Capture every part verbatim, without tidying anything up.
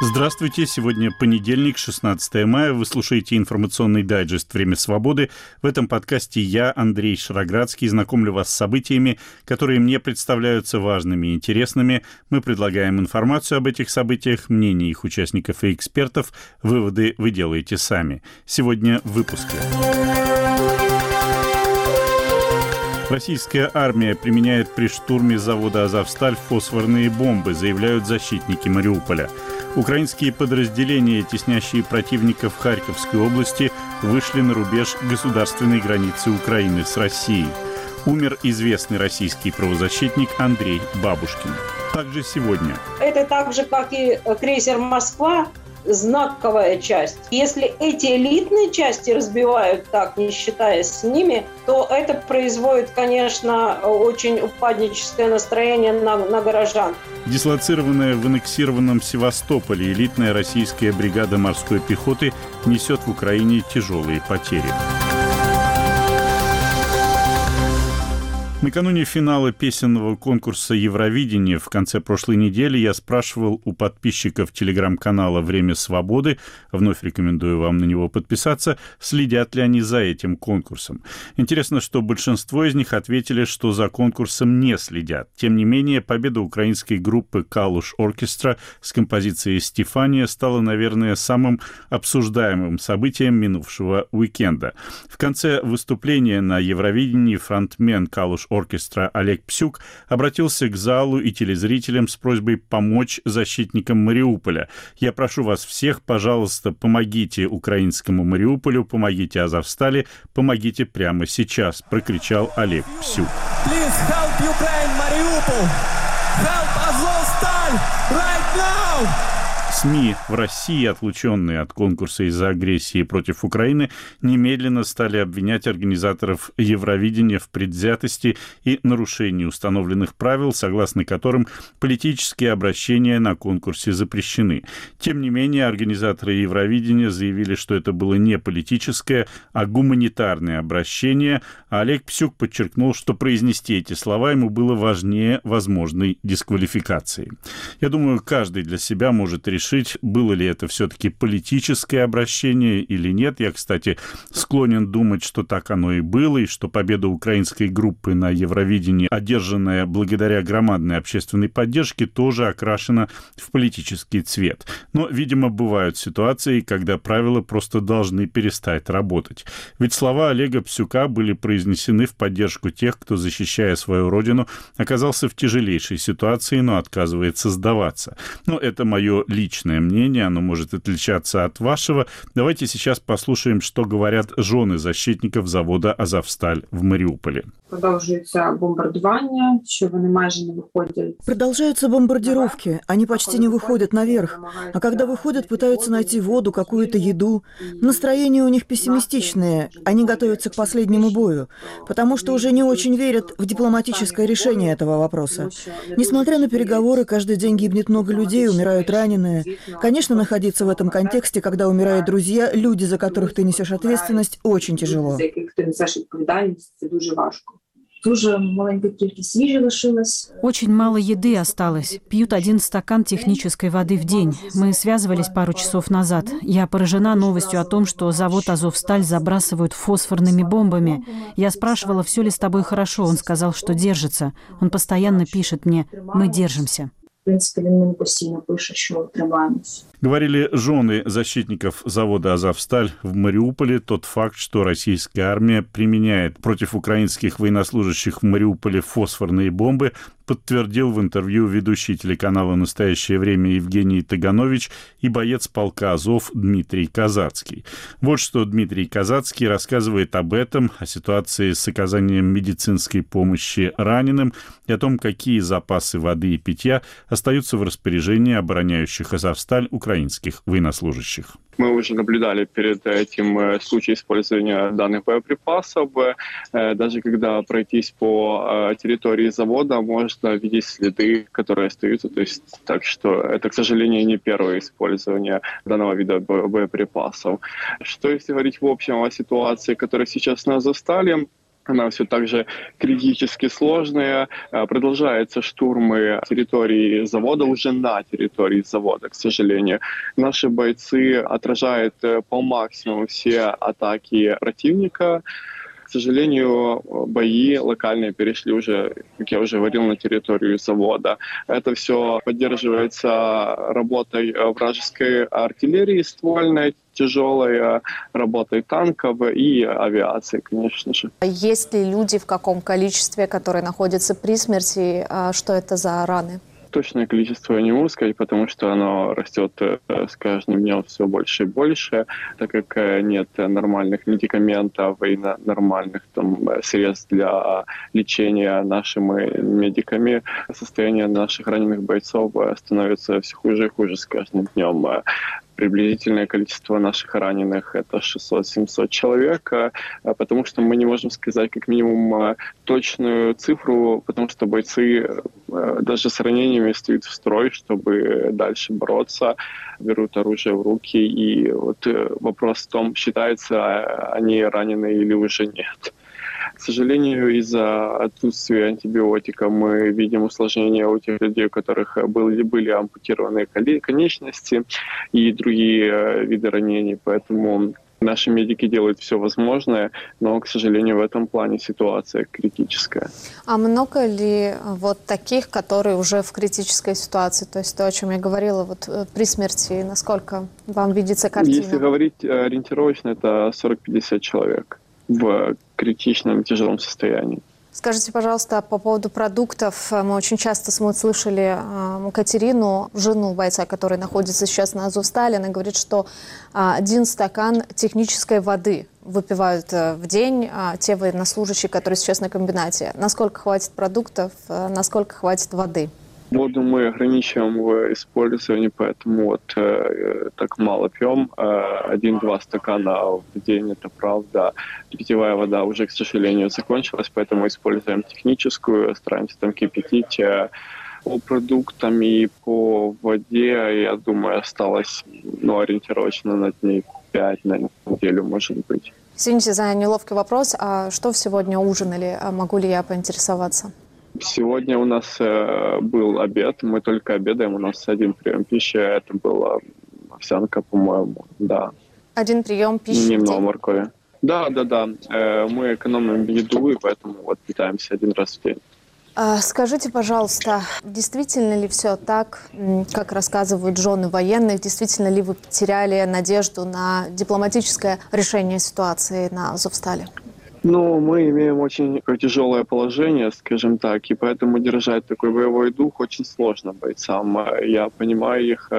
Здравствуйте, сегодня понедельник, шестнадцатое мая, вы слушаете информационный дайджест «Время свободы». В этом подкасте я, Андрей Шароградский, знакомлю вас с событиями, которые мне представляются важными и интересными. Мы предлагаем информацию об этих событиях, мнения их участников и экспертов. Выводы вы делаете сами. Сегодня в выпуске. Российская армия применяет при штурме завода «Азовсталь» фосфорные бомбы, заявляют защитники Мариуполя. Украинские подразделения, теснящие противника в Харьковской области, вышли на рубеж государственной границы Украины с Россией. Умер известный российский правозащитник Андрей Бабушкин. Также сегодня. Это так же, как и крейсер «Москва», знаковая часть. Если эти элитные части разбивают так, не считаясь с ними, то это производит, конечно, очень упадническое настроение на, на горожан. Дислоцированная в аннексированном Севастополе элитная российская бригада морской пехоты несет в Украине тяжелые потери. Накануне финала песенного конкурса Евровидения в конце прошлой недели я спрашивал у подписчиков телеграм-канала «Время свободы», вновь рекомендую вам на него подписаться, следят ли они за этим конкурсом. Интересно, что большинство из них ответили, что за конкурсом не следят. Тем не менее, победа украинской группы «Калуш Оркестра» с композицией «Стефания» стала, наверное, самым обсуждаемым событием минувшего уикенда. В конце выступления на Евровидении фронтмен «Калуш Оркестра» Олег Псюк обратился к залу и телезрителям с просьбой помочь защитникам Мариуполя. Я прошу вас всех, пожалуйста, помогите украинскому Мариуполю, помогите Азовстали, помогите прямо сейчас, прокричал Олег Псюк. Please help Ukraine, Mariupol! Help Azovstal right now! СМИ в России, отлученные от конкурса из-за агрессии против Украины, немедленно стали обвинять организаторов Евровидения в предвзятости и нарушении установленных правил, согласно которым политические обращения на конкурсе запрещены. Тем не менее, организаторы Евровидения заявили, что это было не политическое, а гуманитарное обращение, а Олег Псюк подчеркнул, что произнести эти слова ему было важнее возможной дисквалификации. Я думаю, каждый для себя может решить, решить, было ли это все-таки политическое обращение или нет. Я, кстати, склонен думать, что так оно и было, и что победа украинской группы на Евровидении, одержанная благодаря громадной общественной поддержке, тоже окрашена в политический цвет. Но, видимо, бывают ситуации, когда правила просто должны перестать работать. Ведь слова Олега Псюка были произнесены в поддержку тех, кто, защищая свою родину, оказался в тяжелейшей ситуации, но отказывается сдаваться. Но это мое личное Личное мнение, оно может отличаться от вашего. Давайте сейчас послушаем, что говорят жены защитников завода «Азовсталь» в Мариуполе. Продолжаются бомбардирования, что они майже не выходят. Продолжаются бомбардировки, они почти не выходят наверх. А когда выходят, пытаются найти воду, какую-то еду. Настроение у них пессимистичное, они готовятся к последнему бою, потому что уже не очень верят в дипломатическое решение этого вопроса. Несмотря на переговоры, каждый день гибнет много людей, умирают раненые. Конечно, находиться в этом контексте, когда умирают друзья, люди, за которых ты несешь ответственность, очень тяжело. Дуже маленька кількість їжі лишилась. Очень мало еды осталось. Пьют один стакан технической воды в день. Мы связывались пару часов назад. Я поражена новостью о том, что завод «Азовсталь» забрасывают фосфорными бомбами. Я спрашивала, все ли с тобой хорошо. Он сказал, что держится. Он постоянно пишет мне: «Мы держимся». В принципе, він мені постійно пише, що тримаємось. Говорили жены защитников завода «Азовсталь» в Мариуполе. Тот факт, что российская армия применяет против украинских военнослужащих в Мариуполе фосфорные бомбы, подтвердил в интервью ведущий телеканала «Настоящее время» Евгений Таганович и боец полка «Азов» Дмитрий Казацкий. Вот что Дмитрий Казацкий рассказывает об этом, о ситуации с оказанием медицинской помощи раненым и о том, какие запасы воды и питья остаются в распоряжении обороняющих Азовсталь украинских военнослужащих. Мы уже наблюдали перед этим случай использования данных боеприпасов. Даже когда пройтись по территории завода, можно видеть следы, которые остаются. То есть, так что это, к сожалению, не первое использование данного вида боеприпасов. Что если говорить в общем о ситуации, которая сейчас на Азовстале? она все так же критически сложная. Продолжаются штурмы территории завода, уже на территории завода, к сожалению. Наши бойцы отражают по максимуму все атаки противника. К сожалению, бои локальные перешли уже, как я уже говорил, на территорию завода. Это все поддерживается работой вражеской артиллерии ствольной, тяжелой, работой танков и авиации, конечно же. Есть ли люди, в каком количестве, которые находятся при смерти? Что это за раны? Точное количество я не могу сказать, потому что оно растет с каждым днем все больше и больше, так как нет нормальных медикаментов и нормальных там, средств для лечения нашими медиками. Состояние наших раненых бойцов становится все хуже и хуже с каждым днем. Приблизительное количество наших раненых – это шестьсот-семьсот человек, потому что мы не можем сказать как минимум точную цифру, потому что бойцы даже с ранениями стоят в строй, чтобы дальше бороться, берут оружие в руки. И вот вопрос в том, считаются они ранены или уже нет. К сожалению, из-за отсутствия антибиотиков мы видим усложнения у тех людей, у которых были, были ампутированы конечности и другие виды ранений. Поэтому наши медики делают все возможное, но, к сожалению, в этом плане ситуация критическая. А много ли вот таких, которые уже в критической ситуации? То есть то, о чем я говорила, вот при смерти, насколько вам видится картина? Если говорить ориентировочно, это сорок-пятьдесят человек в критичном тяжелом состоянии. Скажите, пожалуйста, по поводу продуктов. Мы очень часто мы слышали э, Катерину, жену бойца, который находится сейчас на Азовстале. Она говорит, что э, один стакан технической воды выпивают э, в день э, те военнослужащие, которые сейчас на комбинате. Насколько хватит продуктов, э, насколько хватит воды? Воду мы ограничиваем в использовании, поэтому вот э, так мало пьем. Э, один-два стакана в день, это правда. Питьевая вода уже, к сожалению, закончилась, поэтому используем техническую, стараемся там кипятить. Э, по продуктам и по воде, я думаю, осталось ну, ориентировочно на дней пять, на неделю, может быть. Извините за неловкий вопрос. А что сегодня ужинали? Могу ли я поинтересоваться? Сегодня у нас э, был обед, мы только обедаем, у нас один прием пищи, это была овсянка, по-моему, да. Один прием пищи? Немного моркови. Да, да, да, э, мы экономим еду, и поэтому вот питаемся один раз в день. А, скажите, пожалуйста, действительно ли все так, как рассказывают жены военных, действительно ли вы потеряли надежду на дипломатическое решение ситуации на Азовстале? Ну, мы имеем очень тяжелое положение, скажем так, и поэтому держать такой боевой дух очень сложно бойцам. Я понимаю их,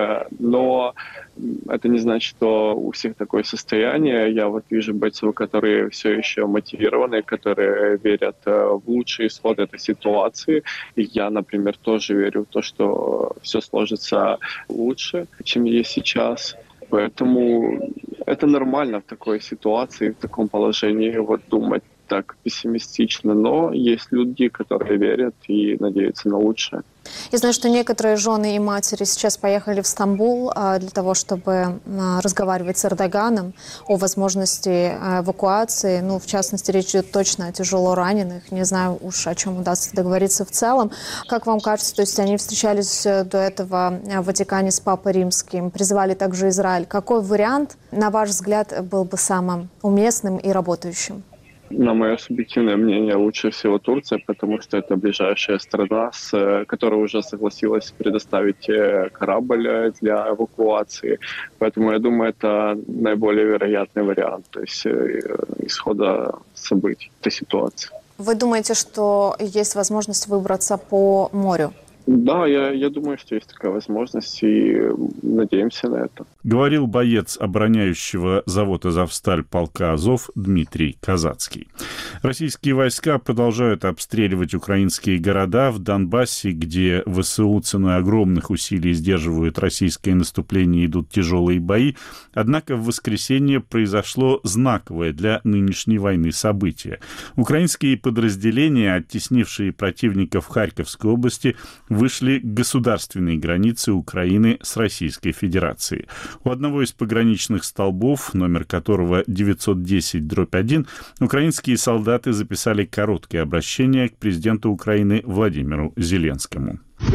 но это не значит, что у всех такое состояние. Я вот вижу бойцов, которые все еще мотивированы, которые верят в лучший исход этой ситуации. И я, например, тоже верю в то, что все сложится лучше, чем есть сейчас. Поэтому это нормально в такой ситуации, в таком положении вот думать так пессимистично. Но есть люди, которые верят и надеются на лучшее. Я знаю, что некоторые жены и матери сейчас поехали в Стамбул для того, чтобы разговаривать с Эрдоганом о возможности эвакуации. Ну, в частности, речь идет точно о тяжело раненых. Не знаю уж, о чем удастся договориться в целом. Как вам кажется, то есть они встречались до этого в Ватикане с Папой Римским, призывали также Израиль. Какой вариант, на ваш взгляд, был бы самым уместным и работающим? На мое субъективное мнение, лучше всего Турция, потому что это ближайшая страна, с, которая уже согласилась предоставить корабль для эвакуации. Поэтому я думаю, это наиболее вероятный вариант, то есть исхода событий, этой ситуации. Вы думаете, что есть возможность выбраться по морю? Да, я, я думаю, что есть такая возможность, и надеемся на это. Говорил боец обороняющего завод «Азовсталь» полка «Азов» Дмитрий Казацкий. Российские войска продолжают обстреливать украинские города в Донбассе, где ВСУ ценой огромных усилий сдерживают российское наступление, идут тяжелые бои. Однако в воскресенье произошло знаковое для нынешней войны событие. Украинские подразделения, оттеснившие противника в Харьковской области, вышли к государственной границе Украины с Российской Федерацией. У одного из пограничных столбов, номер которого девятьсот десять дробь один, украинские солдаты записали короткое обращение к президенту Украины Владимиру Зеленскому.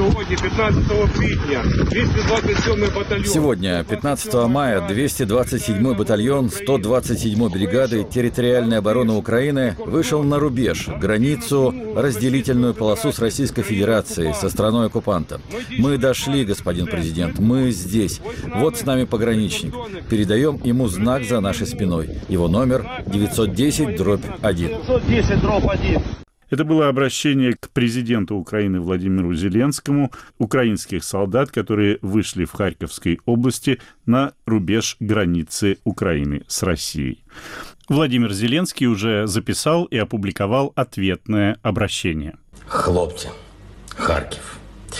Сегодня, пятнадцатого мая, двести двадцать седьмой батальон сто двадцать седьмой бригады территориальной обороны Украины вышел на рубеж, границу, разделительную полосу с Российской Федерацией, со страной-оккупантом. Мы дошли, господин президент, мы здесь. Вот с нами пограничник. Передаем ему знак за нашей спиной. Его номер девятьсот десять дробь один. Это было обращение к президенту Украины Владимиру Зеленскому, украинских солдат, которые вышли в Харьковской области на рубеж границы Украины с Россией. Владимир Зеленский уже записал и опубликовал ответное обращение. Хлопцы, Харьков,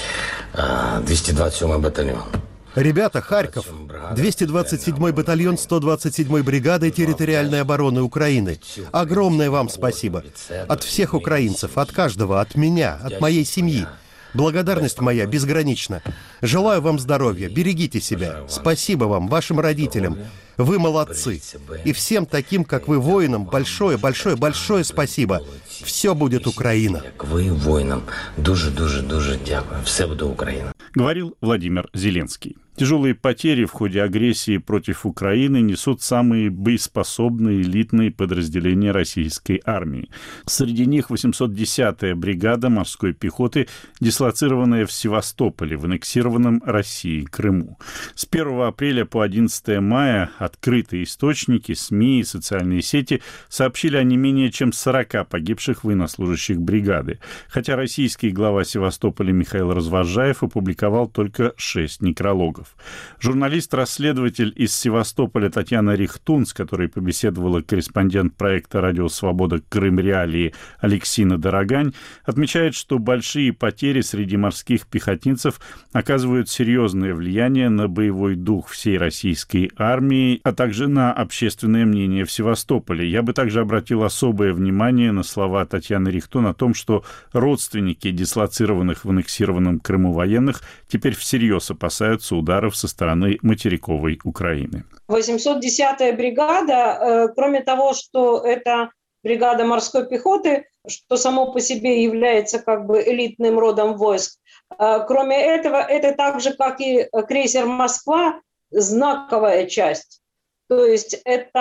двести двадцать седьмой батальон. Ребята, Харьков, двести двадцать седьмой батальон сто двадцать седьмой бригады территориальной обороны Украины. Огромное вам спасибо. От всех украинцев, от каждого, от меня, от моей семьи. Благодарность моя безгранична. Желаю вам здоровья, берегите себя. Спасибо вам, вашим родителям. Вы молодцы. И всем таким, как вы, воинам, большое, большое, большое спасибо. Все будет Украина. Вы воинам. Дуже, дуже, дуже дякую. Все буде Украина. Говорил Владимир Зеленский. Тяжелые потери в ходе агрессии против Украины несут самые боеспособные элитные подразделения российской армии. Среди них восемьсот десятая бригада морской пехоты, дислоцированная в Севастополе, в аннексированном Россией Крыму. С первого апреля по одиннадцатое мая открытые источники, СМИ и социальные сети сообщили о не менее чем сорока погибших военнослужащих бригады, хотя российский глава Севастополя Михаил Развозжаев опубликовал только шесть некрологов. Журналист-расследователь из Севастополя Татьяна Рихтун, с которой побеседовала корреспондент проекта «Радио Свобода. Крым. Реалии» Алексина Дорогань, отмечает, что большие потери среди морских пехотинцев оказывают серьезное влияние на боевой дух всей российской армии, а также на общественное мнение в Севастополе. Я бы также обратил особое внимание на слова Татьяны Рихтун о том, что родственники дислоцированных в аннексированном Крыму военных теперь всерьез опасаются ударов со стороны материковой Украины. восемьсот десятая бригада, кроме того, что это бригада морской пехоты, что само по себе является как бы элитным родом войск, кроме этого, это так же, как и крейсер «Москва», знаковая часть. То есть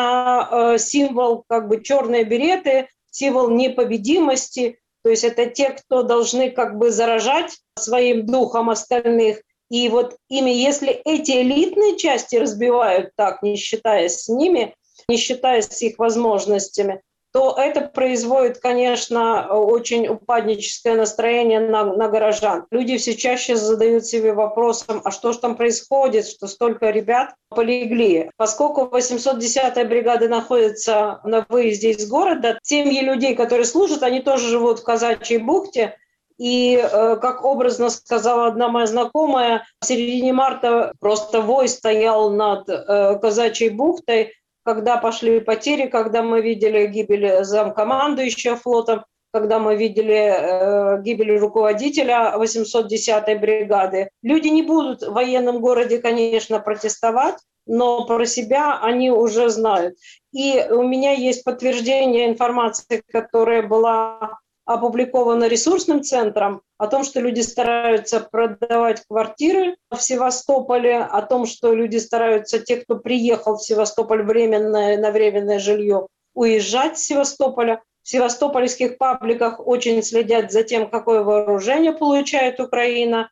это символ как бы черные береты, символ непобедимости. То есть это те, кто должны как бы заражать своим духом остальных. И вот ими, если эти элитные части разбивают так, не считаясь с ними, не считаясь с их возможностями, то это производит, конечно, очень упадническое настроение на, на горожан. Люди все чаще задают себе вопросом, а что же там происходит, что столько ребят полегли. Поскольку восемьсот десятая бригада находится на выезде из города, семьи людей, которые служат, они тоже живут в Казачьей бухте. И, как образно сказала одна моя знакомая, в середине марта просто вой стоял над Казачьей бухтой, когда пошли потери, когда мы видели гибель замкомандующего флотом, когда мы видели гибель руководителя восемьсот десятой бригады. Люди не будут в военном городе, конечно, протестовать, но про себя они уже знают. И у меня есть подтверждение информации, которая была опубликовано ресурсным центром, о том, что люди стараются продавать квартиры в Севастополе, о том, что люди стараются, те, кто приехал в Севастополь временное, на временное жилье, уезжать с Севастополя. В севастопольских пабликах очень следят за тем, какое вооружение получает Украина,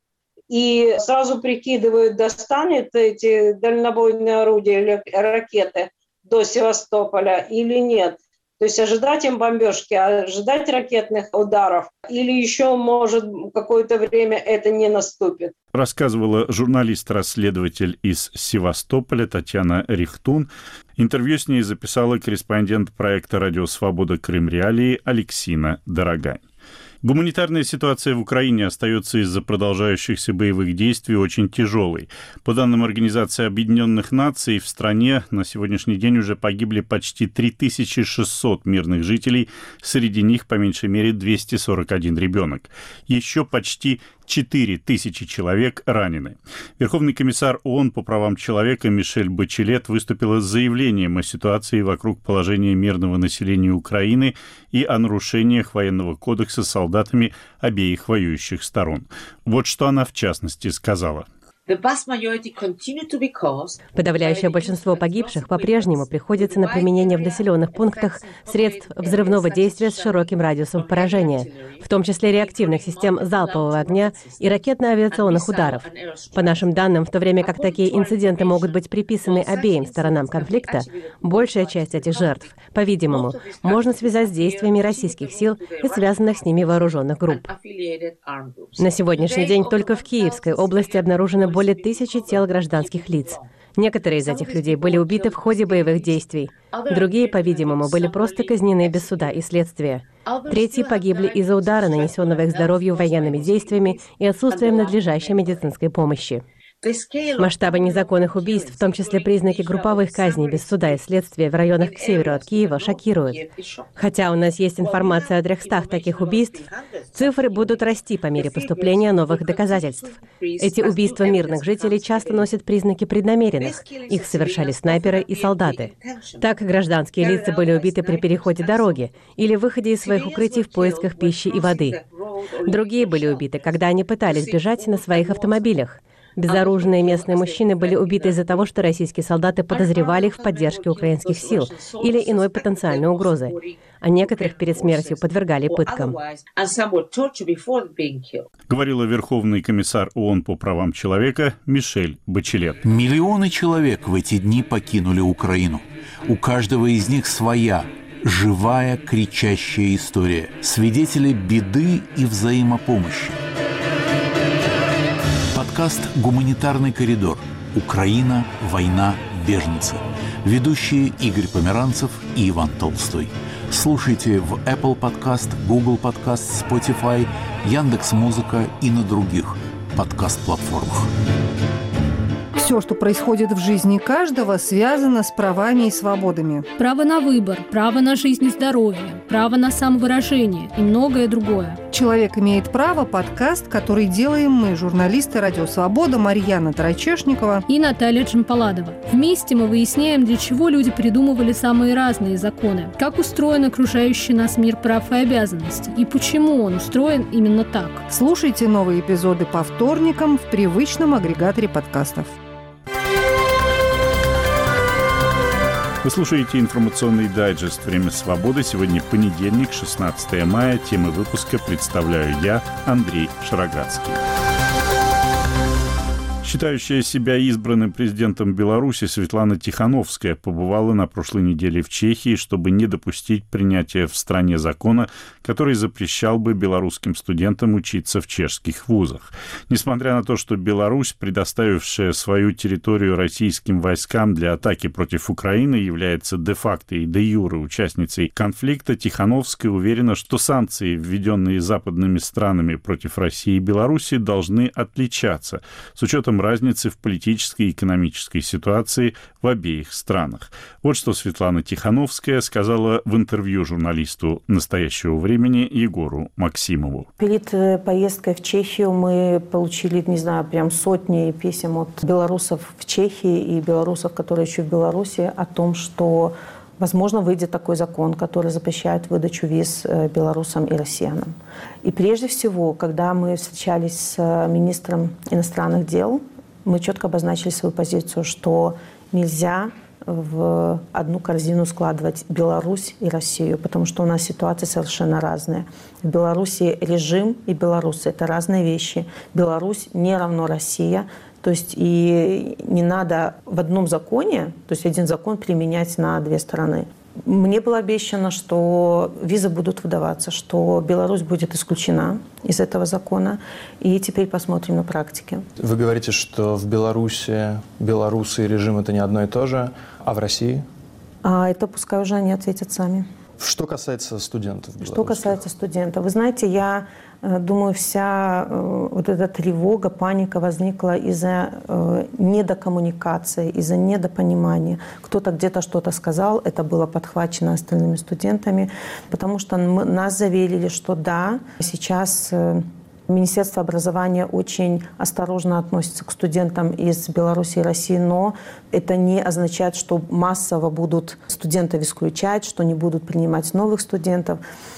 и сразу прикидывают, достанет эти дальнобойные орудия или ракеты до Севастополя или нет. То есть ожидать им бомбежки, ожидать ракетных ударов, или еще, может, какое-то время это не наступит. Рассказывала журналист-расследователь из Севастополя Татьяна Рихтун. Интервью с ней записала корреспондент проекта «Радио Свобода. Крым. Реалии» Алексина Дорогань. Гуманитарная ситуация в Украине остается из-за продолжающихся боевых действий очень тяжелой. По данным Организации Объединенных Наций, в стране на сегодняшний день уже погибли почти три тысячи шестьсот мирных жителей, среди них по меньшей мере двести сорок один ребенок. Еще почти четыре тысячи человек ранены. Верховный комиссар ООН по правам человека Мишель Бачелет выступила с заявлением о ситуации вокруг положения мирного населения Украины и о нарушениях военного кодекса солдатами обеих воюющих сторон. Вот что она в частности сказала. Подавляющее большинство погибших по-прежнему приходится на применение в населенных пунктах средств взрывного действия с широким радиусом поражения, в том числе реактивных систем залпового огня и ракетно-авиационных ударов. По нашим данным, в то время как такие инциденты могут быть приписаны обеим сторонам конфликта, большая часть этих жертв, по-видимому, можно связать с действиями российских сил и связанных с ними вооруженных групп. На сегодняшний день только в Киевской области обнаружено более тысячи тел гражданских лиц. Некоторые из этих людей были убиты в ходе боевых действий. Другие, по-видимому, были просто казнены без суда и следствия. Третьи погибли из-за удара, нанесенного их здоровью военными действиями и отсутствием надлежащей медицинской помощи. Масштабы незаконных убийств, в том числе признаки групповых казней без суда и следствия в районах к северу от Киева, шокируют. Хотя у нас есть информация о трехстах таких убийств, цифры будут расти по мере поступления новых доказательств. Эти убийства мирных жителей часто носят признаки преднамеренных. Их совершали снайперы и солдаты. Так, гражданские лица были убиты при переходе дороги или выходе из своих укрытий в поисках пищи и воды. Другие были убиты, когда они пытались бежать на своих автомобилях. Безоружные местные мужчины были убиты из-за того, что российские солдаты подозревали их в поддержке украинских сил или иной потенциальной угрозы, а некоторых перед смертью подвергали пыткам. Говорила Верховный комиссар ООН по правам человека Мишель Бачелет. Миллионы человек в эти дни покинули Украину. У каждого из них своя, живая, кричащая история. Свидетели беды и взаимопомощи. Подкаст «Гуманитарный коридор. Украина. Война. Беженцы». Ведущие Игорь Померанцев и Иван Толстой. Слушайте в Apple Podcast, Google Podcast, Spotify, Яндекс.Музыка и на других подкаст-платформах. Все, что происходит в жизни каждого, связано с правами и свободами. Право на выбор, право на жизнь и здоровье, право на самовыражение и многое другое. «Человек имеет право» – подкаст, который делаем мы, журналисты «Радио Свобода» Марьяна Тарачешникова и Наталья Джампаладова. Вместе мы выясняем, для чего люди придумывали самые разные законы, как устроен окружающий нас мир прав и обязанностей, и почему он устроен именно так. Слушайте новые эпизоды по вторникам в привычном агрегаторе подкастов. Вы слушаете информационный дайджест «Время свободы». Сегодня понедельник, шестнадцатое мая. Темы выпуска представляю я, Андрей Шароградский. Считающая себя избранным президентом Беларуси Светлана Тихановская побывала на прошлой неделе в Чехии, чтобы не допустить принятия в стране закона, который запрещал бы белорусским студентам учиться в чешских вузах. Несмотря на то, что Беларусь, предоставившая свою территорию российским войскам для атаки против Украины, является де-факто и де-юре участницей конфликта, Тихановская уверена, что санкции, введенные западными странами против России и Беларуси, должны отличаться с учетом разницы в политической и экономической ситуации в обеих странах. Вот что Светлана Тихановская сказала в интервью журналисту «Настоящего времени» Егору Максимову. Перед поездкой в Чехию мы получили, не знаю, прям сотни писем от белорусов в Чехии и белорусов, которые еще в Беларуси, о том, что, возможно, выйдет такой закон, который запрещает выдачу виз белорусам и россиянам. И прежде всего, когда мы встречались с министром иностранных дел, мы четко обозначили свою позицию, что нельзя в одну корзину складывать Беларусь и Россию, потому что у нас ситуации совершенно разные. В Беларуси режим и белорусы – это разные вещи. Беларусь не равно Россия. То есть и не надо в одном законе, то есть один закон применять на две стороны. Мне было обещано, что визы будут выдаваться, что Беларусь будет исключена из этого закона. И теперь посмотрим на практике. Вы говорите, что в Беларуси белорусы и режим – это не одно и то же, а в России? А это пускай уже они ответят сами. Что касается студентов белорусских? Что касается студентов. Вы знаете, я думаю, вся вот эта тревога, паника возникла из-за недокоммуникации, из-за недопонимания. Кто-то где-то что-то сказал, это было подхвачено остальными студентами, потому что мы, нас заверили, что да, сейчас Министерство образования очень осторожно относится к студентам из Беларуси и России, но это не означает, что массово будут студентов исключать, что не будут принимать новых студентов.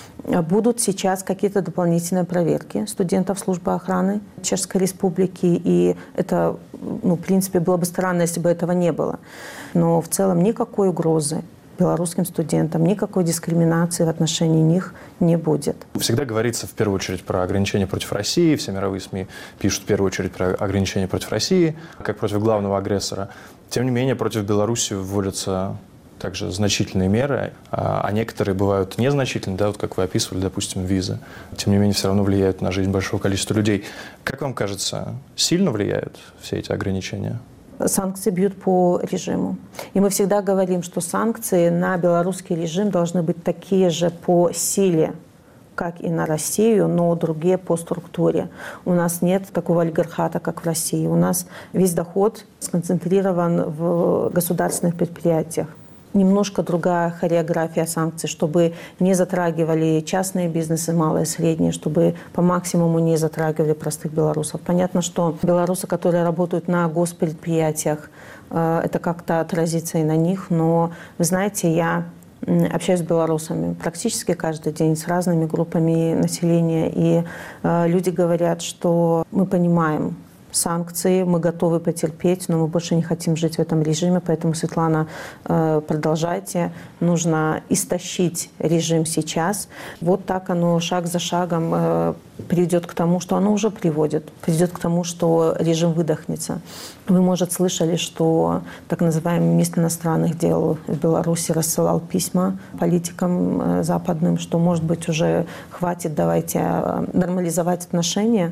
Будут сейчас какие-то дополнительные проверки студентов службы охраны Чешской Республики, и это, ну, в принципе, было бы странно, если бы этого не было. Но в целом никакой угрозы белорусским студентам, никакой дискриминации в отношении них не будет. Всегда говорится в первую очередь про ограничения против России. Все мировые СМИ пишут в первую очередь про ограничения против России, как против главного агрессора. Тем не менее, против Беларуси вводятся также значительные меры, а некоторые бывают незначительные, да, вот как вы описывали, допустим, визы. Тем не менее, все равно влияют на жизнь большого количества людей. Как вам кажется, сильно влияют все эти ограничения? Санкции бьют по режиму. И мы всегда говорим, что санкции на белорусский режим должны быть такие же по силе, как и на Россию, но другие по структуре. У нас нет такого олигархата, как в России. У нас весь доход сконцентрирован в государственных предприятиях. Немножко другая хореография санкций, чтобы не затрагивали частные бизнесы, малые и средние, чтобы по максимуму не затрагивали простых белорусов. Понятно, что белорусы, которые работают на госпредприятиях, это как-то отразится и на них, но, вы знаете, я общаюсь с белорусами практически каждый день с разными группами населения, и люди говорят, что мы понимаем санкции, мы готовы потерпеть, но мы больше не хотим жить в этом режиме. Поэтому, Светлана, продолжайте. Нужно истощить режим сейчас. Вот так оно шаг за шагом приведет к тому, что оно уже приводит. Приведет к тому, что режим выдохнется. Вы, может, слышали, что так называемый министр иностранных дел в Беларуси рассылал письма политикам западным, что, может быть, уже хватит, давайте нормализовать отношения.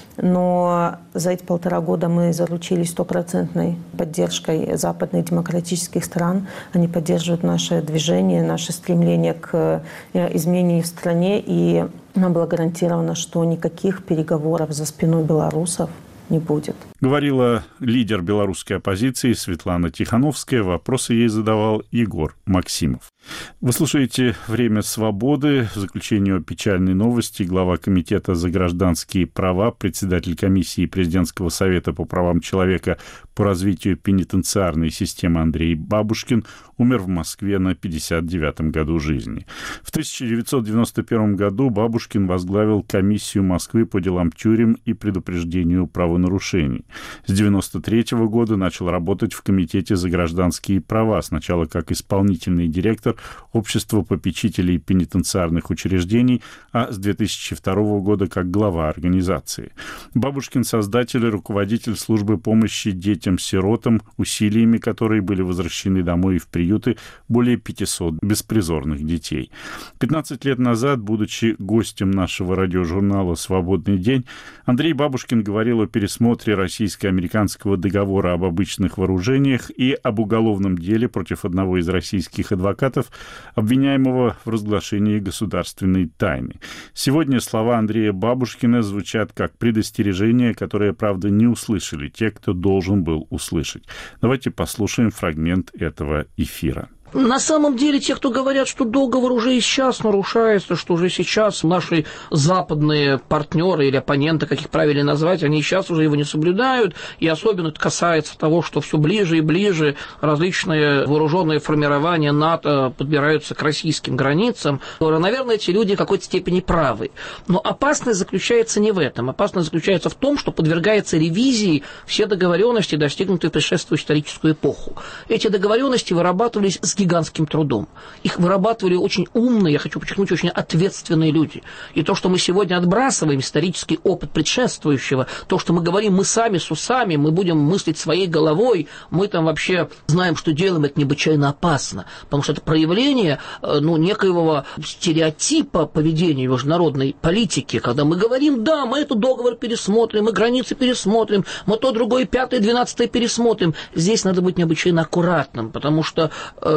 Но за эти полтора года мы заручились стопроцентной поддержкой западных демократических стран. Они поддерживают наше движение, наше стремление к изменению в стране. И нам было гарантировано, что никаких переговоров за спиной белорусов не будет. Говорила лидер белорусской оппозиции Светлана Тихановская. Вопросы ей задавал Егор Максимов. Вы слушаете «Время свободы». В заключение печальной новости глава Комитета за гражданские права, председатель комиссии Президентского совета по правам человека по развитию пенитенциарной системы Андрей Бабушкин умер в Москве на пятьдесят девятом году жизни. В тысяча девятьсот девяносто первом году Бабушкин возглавил комиссию Москвы по делам тюрем и предупреждению правонарушений. С девяносто третьего года начал работать в Комитете за гражданские права, сначала как исполнительный директор Общества попечителей пенитенциарных учреждений, а с две тысячи второго года как глава организации. Бабушкин — создатель и руководитель службы помощи детям-сиротам, усилиями которой были возвращены домой и в приюты более пятисот беспризорных детей. пятнадцать лет назад, будучи гостем нашего радиожурнала «Свободный день», Андрей Бабушкин говорил о пересмотре российско-американского договора об обычных вооружениях и об уголовном деле против одного из российских адвокатов, обвиняемого в разглашении государственной тайны. Сегодня слова Андрея Бабушкина звучат как предостережение, которое, правда, не услышали те, кто должен был услышать. Давайте послушаем фрагмент этого эфира. На самом деле, те, кто говорят, что договор уже и сейчас нарушается, что уже сейчас наши западные партнеры или оппоненты, как их правильно назвать, они сейчас уже его не соблюдают, и особенно это касается того, что все ближе и ближе различные вооруженные формирования НАТО подбираются к российским границам. Наверное, эти люди в какой-то степени правы. Но опасность заключается не в этом. Опасность заключается в том, что подвергается ревизии все договоренности, достигнутые в предшествующую историческую эпоху. Эти договоренности вырабатывались с гигантским трудом. Их вырабатывали очень умные, я хочу подчеркнуть, очень ответственные люди. И то, что мы сегодня отбрасываем, исторический опыт предшествующего, то, что мы говорим, мы сами с усами, мы будем мыслить своей головой, мы там вообще знаем, что делаем, это необычайно опасно. Потому что это проявление, ну, некоего стереотипа поведения международной политики, когда мы говорим, да, мы этот договор пересмотрим, мы границы пересмотрим, мы то, другое, пятое, двенадцатое пересмотрим. Здесь надо быть необычайно аккуратным, потому что э,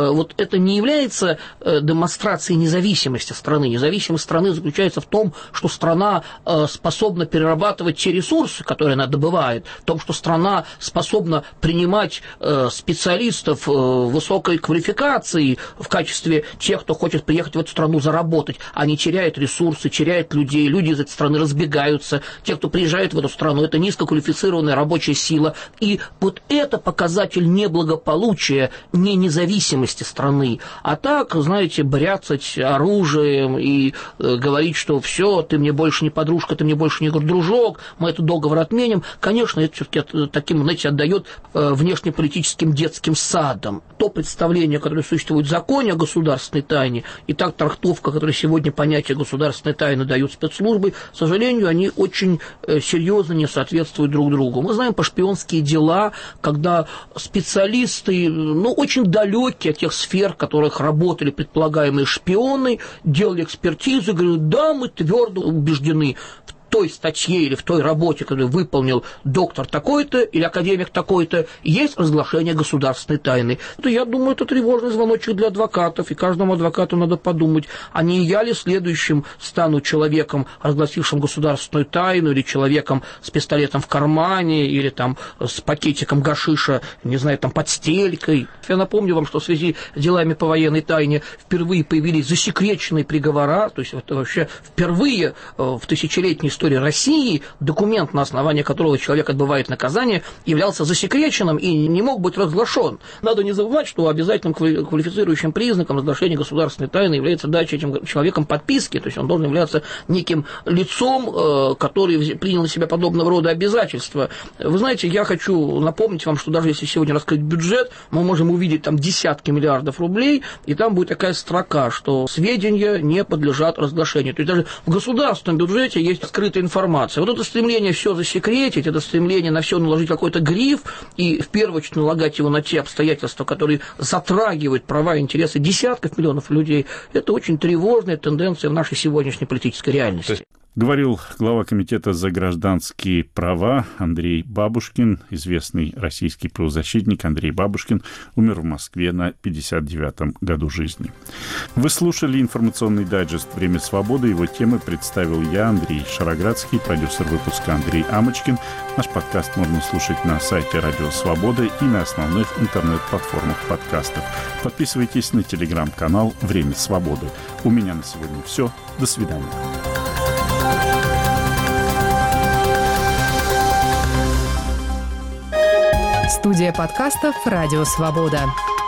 вот это не является демонстрацией независимости страны. Независимость страны заключается в том, что страна способна перерабатывать те ресурсы, которые она добывает, в том, что страна способна принимать специалистов высокой квалификации в качестве тех, кто хочет приехать в эту страну заработать. Они теряют ресурсы, теряют людей, люди из этой страны разбегаются. Те, кто приезжает в эту страну, это низкоквалифицированная рабочая сила. И вот это показатель неблагополучия, не независимости страны. А так, знаете, бряцать оружием и э, говорить, что все, ты мне больше не подружка, ты мне больше не дружок, мы этот договор отменим, конечно, это все-таки таким, знаете, отдает э, внешнеполитическим детским садом. То представление, которое существует в законе о государственной тайне, и так трактовка, которая сегодня понятие государственной тайны дают спецслужбы, к сожалению, они очень э, серьезно не соответствуют друг другу. Мы знаем по шпионские дела, когда специалисты, ну, очень далекие от тех сфер, в которых работали предполагаемые шпионы, делали экспертизу и говорили, да, мы твердо убеждены в той статье или в той работе, которую выполнил доктор такой-то или академик такой-то, есть разглашение государственной тайны. Это, я думаю, это тревожный звоночек для адвокатов, и каждому адвокату надо подумать, а не я ли следующим стану человеком, разгласившим государственную тайну, или человеком с пистолетом в кармане, или там с пакетиком гашиша, не знаю, там под стелькой. Я напомню вам, что в связи с делами по военной тайне впервые появились засекреченные приговора, то есть это вообще впервые в тысячелетней истории России документ, на основании которого человек отбывает наказание, являлся засекреченным и не мог быть разглашен. Надо не забывать, что обязательным квалифицирующим признаком разглашения государственной тайны является дача этим человеком подписки, то есть он должен являться неким лицом, который принял на себя подобного рода обязательства. Вы знаете, я хочу напомнить вам, что даже если сегодня раскрыть бюджет, мы можем увидеть там десятки миллиардов рублей, и там будет такая строка, что сведения не подлежат разглашению. То есть даже в государственном бюджете есть скрытая информация. Вот это стремление все засекретить, это стремление на все наложить какой-то гриф и в первую очередь налагать его на те обстоятельства, которые затрагивают права и интересы десятков миллионов людей, это очень тревожная тенденция в нашей сегодняшней политической реальности. Говорил глава комитета за гражданские права Андрей Бабушкин, известный российский правозащитник Андрей Бабушкин, умер в Москве на пятьдесят девятом году жизни. Вы слушали информационный дайджест «Время свободы». Его темы представил я, Андрей Шароградский, продюсер выпуска Андрей Амочкин. Наш подкаст можно слушать на сайте Радио Свобода и на основных интернет-платформах подкастов. Подписывайтесь на телеграм-канал «Время свободы». У меня на сегодня все. До свидания. Студия подкастов «Радио Свобода».